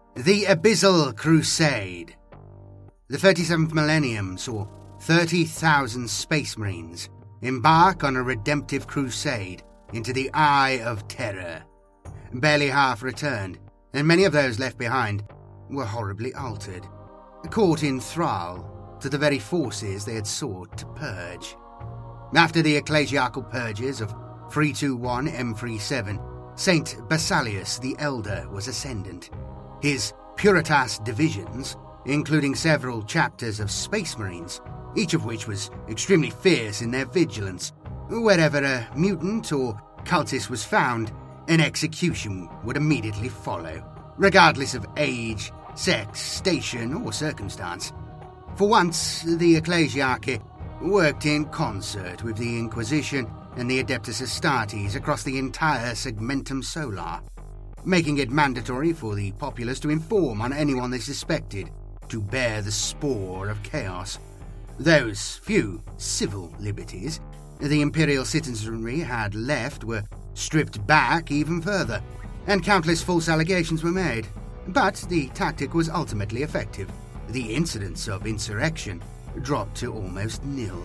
The Abyssal Crusade. The 37th millennium saw 30,000 Space Marines embark on a redemptive crusade into the Eye of Terror. Barely half returned, and many of those left behind were horribly altered, caught in thrall to the very forces they had sought to purge. After the ecclesiastical purges of 321 M37, Saint Basilius the Elder was ascendant. His Puritas divisions, including several chapters of Space Marines, each of which was extremely fierce in their vigilance. Wherever a mutant or cultist was found, an execution would immediately follow, regardless of age, sex, station, or circumstance. For once, the Ecclesiarchy worked in concert with the Inquisition and the Adeptus Astartes across the entire Segmentum Solar, making it mandatory for the populace to inform on anyone they suspected to bear the spore of chaos. Those few civil liberties the Imperial citizenry had left were stripped back even further, and countless false allegations were made. But the tactic was ultimately effective. The incidence of insurrection dropped to almost nil.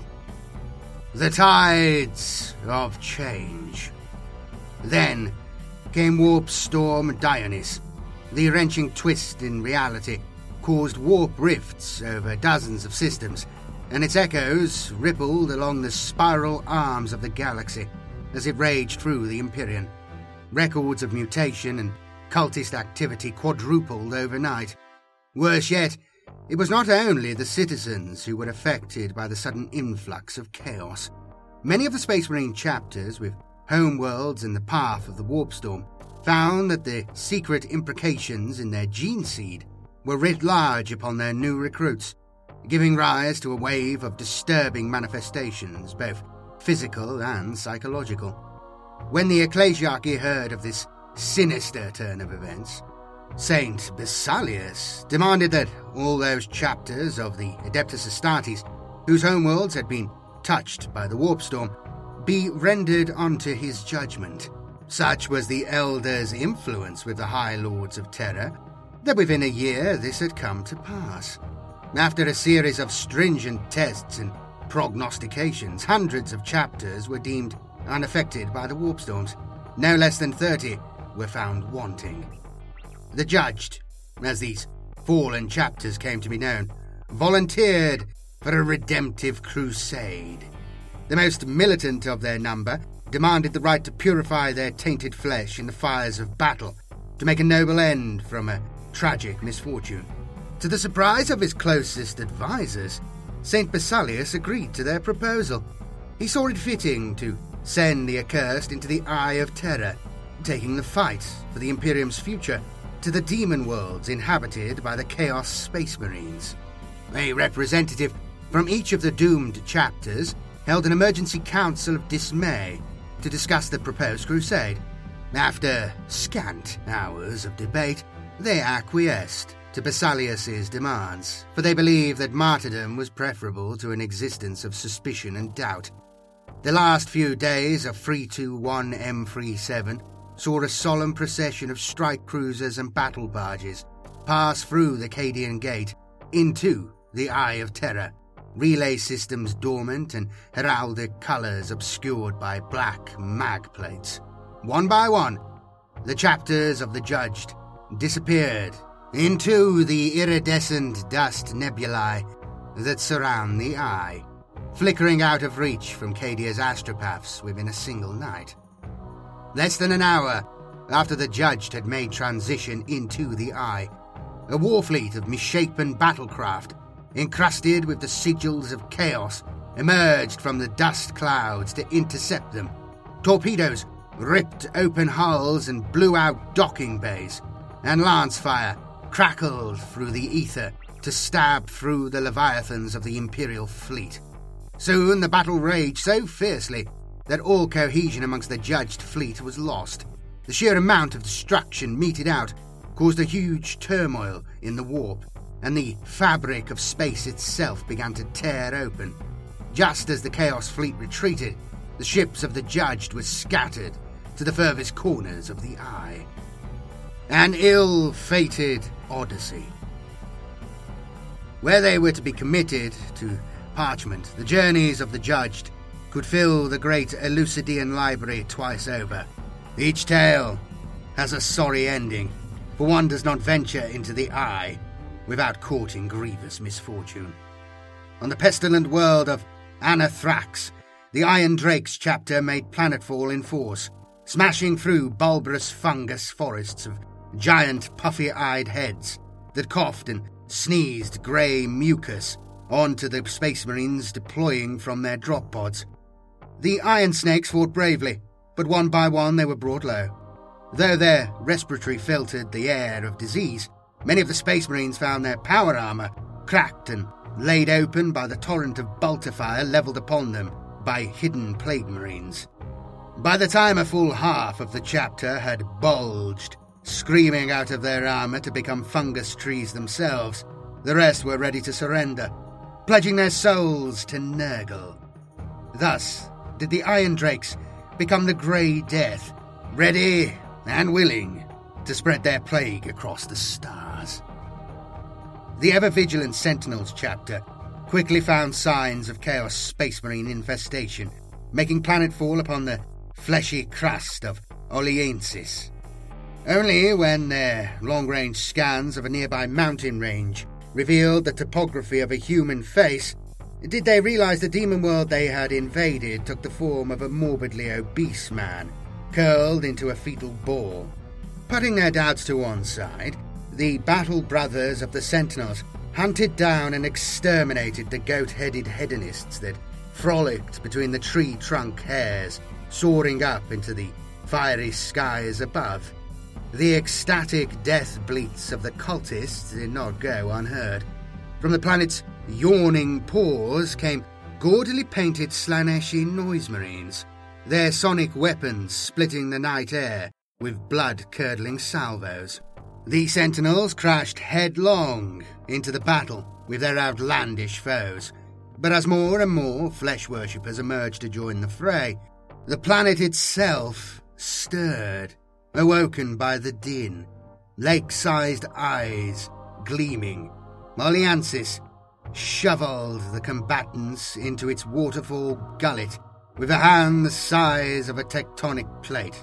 The tides of change. Then came Warp Storm Dionys. The wrenching twist in reality caused warp rifts over dozens of systems, and its echoes rippled along the spiral arms of the galaxy as it raged through the Empyrean. Records of mutation and cultist activity quadrupled overnight. Worse yet, it was not only the citizens who were affected by the sudden influx of chaos. Many of the Space Marine chapters with homeworlds in the path of the warp storm found that the secret imprecations in their gene seed were writ large upon their new recruits, giving rise to a wave of disturbing manifestations, both physical and psychological. When the Ecclesiarchy heard of this sinister turn of events, Saint Basilius demanded that all those chapters of the Adeptus Astartes whose homeworlds had been touched by the warp storm be rendered unto his judgment. Such was the Elder's influence with the High Lords of Terror that within a year this had come to pass. After a series of stringent tests and prognostications, hundreds of chapters were deemed unaffected by the warp storms. No less than 30 were found wanting. The Judged, as these fallen chapters came to be known, volunteered for a redemptive crusade. The most militant of their number demanded the right to purify their tainted flesh in the fires of battle, to make a noble end from a tragic misfortune. To the surprise of his closest advisers, Saint Basilius agreed to their proposal. He saw it fitting to send the accursed into the Eye of Terror, taking the fight for the Imperium's future to the demon worlds inhabited by the Chaos Space Marines. A representative from each of the doomed chapters held an emergency council of dismay to discuss the proposed crusade. After scant hours of debate, they acquiesced to Basilius's demands, for they believed that martyrdom was preferable to an existence of suspicion and doubt. The last few days of 321 M37 saw a solemn procession of strike cruisers and battle barges pass through the Cadian Gate into the Eye of Terror, relay systems dormant and heraldic colours obscured by black mag plates. One by one, the chapters of the Judged disappeared into the iridescent dust nebulae that surround the Eye, flickering out of reach from Cadia's astropaths within a single night. Less than an hour after the Judged had made transition into the Eye, a warfleet of misshapen battlecraft, encrusted with the sigils of chaos, emerged from the dust clouds to intercept them. Torpedoes ripped open hulls and blew out docking bays, and lance fire crackled through the ether to stab through the leviathans of the Imperial fleet. Soon the battle raged so fiercely that all cohesion amongst the Judged fleet was lost. The sheer amount of destruction meted out caused a huge turmoil in the warp, and the fabric of space itself began to tear open. Just as the Chaos fleet retreated, the ships of the Judged were scattered to the furthest corners of the Eye. An ill-fated odyssey. Where they were to be committed to parchment, the journeys of the judged could fill the great Elucidian library twice over. Each tale has a sorry ending, for one does not venture into the eye without courting grievous misfortune. On the pestilent world of Anathrax, the Iron Drakes chapter made planetfall in force, smashing through bulbous fungus forests of giant puffy-eyed heads that coughed and sneezed grey mucus onto the Space Marines deploying from their drop pods. The Iron Snakes fought bravely, but one by one they were brought low. Though their respiratory filtered the air of disease, many of the Space Marines found their power armour cracked and laid open by the torrent of bolter fire levelled upon them by hidden Plague Marines. By the time a full half of the chapter had bulged, screaming out of their armour to become fungus trees themselves, the rest were ready to surrender, pledging their souls to Nurgle. Thus did the Iron Drakes become the Grey Death, ready and willing to spread their plague across the stars. The ever-vigilant Sentinels chapter quickly found signs of Chaos Space Marine infestation, making planetfall upon the fleshy crust of Oliensis. Only when their long-range scans of a nearby mountain range revealed the topography of a human face did they realize the demon world they had invaded took the form of a morbidly obese man, curled into a fetal ball. Putting their doubts to one side, the battle brothers of the Sentinels hunted down and exterminated the goat-headed hedonists that frolicked between the tree-trunk hairs, soaring up into the fiery skies above. The ecstatic death bleats of the cultists did not go unheard. From the planet's yawning pores came gaudily painted Slaaneshi noise marines, their sonic weapons splitting the night air with blood-curdling salvos. The Sentinels crashed headlong into the battle with their outlandish foes, but as more and more flesh worshippers emerged to join the fray, the planet itself stirred, awoken by the din, lake-sized eyes gleaming. Oliensis shoveled the combatants into its waterfall gullet with a hand the size of a tectonic plate.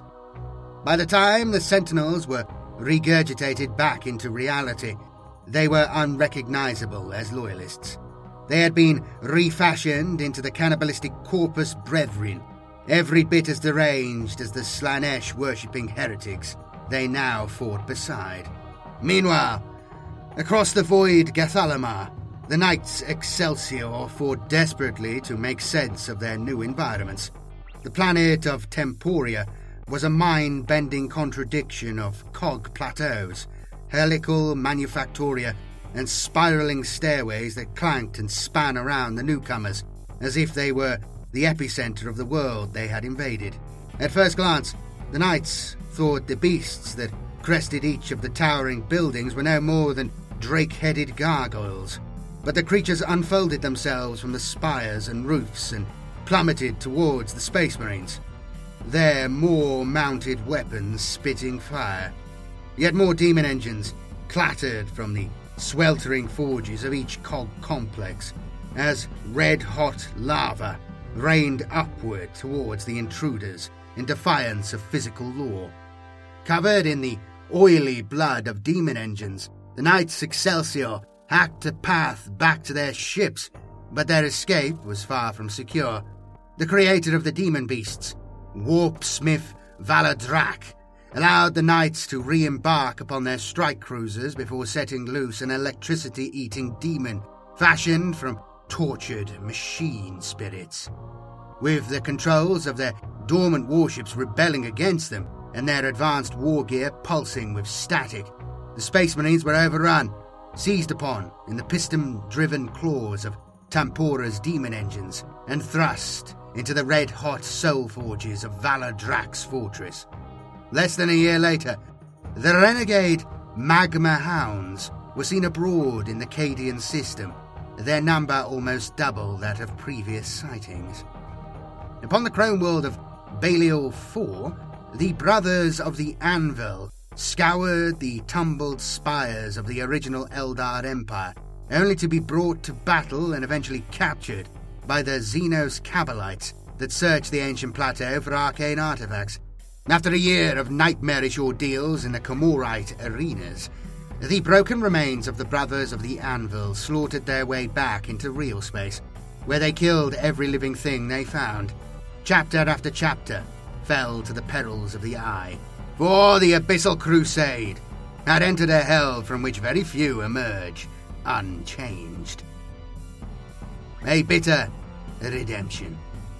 By the time the Sentinels were regurgitated back into reality, they were unrecognizable as loyalists. They had been refashioned into the cannibalistic Corpus Brethren, every bit as deranged as the Slaanesh-worshipping heretics they now fought beside. Meanwhile, across the void Gathalamar, the Knights Excelsior fought desperately to make sense of their new environments. The planet of Temporia was a mind-bending contradiction of cog plateaus, helical manufactoria, and spiralling stairways that clanked and span around the newcomers, as if they were the epicenter of the world they had invaded. At first glance, the Knights thought the beasts that crested each of the towering buildings were no more than drake-headed gargoyles, but the creatures unfolded themselves from the spires and roofs and plummeted towards the Space Marines, their more mounted weapons spitting fire. Yet more demon engines clattered from the sweltering forges of each cog complex as red-hot lava rained upward towards the intruders in defiance of physical law. Covered in the oily blood of demon engines, the Knights Excelsior hacked a path back to their ships, but their escape was far from secure. The creator of the demon beasts, Warpsmith Valadrak, allowed the Knights to re-embark upon their strike cruisers before setting loose an electricity-eating demon fashioned from tortured machine spirits. With the controls of their dormant warships rebelling against them and their advanced war gear pulsing with static, the Space Marines were overrun, seized upon in the piston-driven claws of Tempora's demon engines, and thrust into the red-hot soul forges of Valadrak's fortress. Less than a year later, the renegade Magma Hounds were seen abroad in the Cadian system, their number almost double that of previous sightings. Upon the chrome world of Belial IV, the Brothers of the Anvil scoured the tumbled spires of the original Eldar Empire, only to be brought to battle and eventually captured by the Xenos Kabbalites that searched the ancient plateau for arcane artifacts. After a year of nightmarish ordeals in the Comorite arenas, the broken remains of the Brothers of the Anvil slaughtered their way back into real space, where they killed every living thing they found. Chapter after chapter fell to the perils of the Eye, for the Abyssal Crusade had entered a hell from which very few emerge unchanged. A bitter redemption.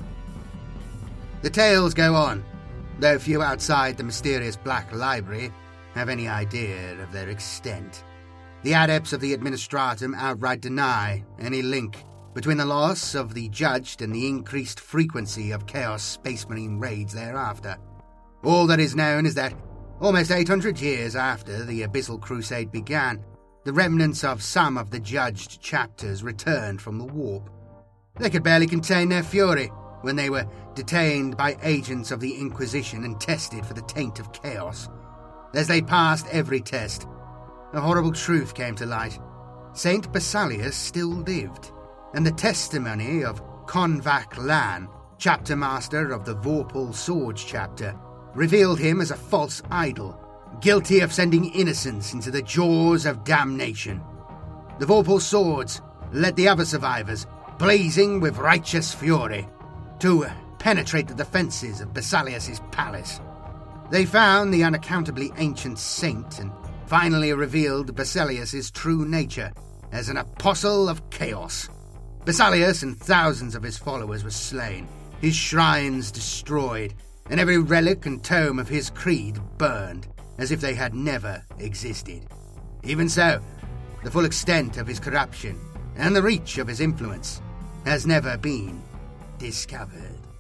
The tales go on, though few outside the mysterious Black Library have any idea of their extent. The adepts of the Administratum outright deny any link between the loss of the Judged and the increased frequency of Chaos Space Marine raids thereafter. All that is known is that, almost 800 years after the Abyssal Crusade began, the remnants of some of the Judged chapters returned from the warp. They could barely contain their fury when they were detained by agents of the Inquisition and tested for the taint of chaos. As they passed every test, a horrible truth came to light. Saint Basilius still lived, and the testimony of Konvak Lan, chapter master of the Vorpal Swords chapter, revealed him as a false idol, guilty of sending innocents into the jaws of damnation. The Vorpal Swords led the other survivors, blazing with righteous fury, to penetrate the defences of Basilius' palace. They found the unaccountably ancient saint and finally revealed Basilius' true nature as an apostle of chaos. Basilius and thousands of his followers were slain, his shrines destroyed, and every relic and tome of his creed burned, as if they had never existed. Even so, the full extent of his corruption and the reach of his influence has never been discovered.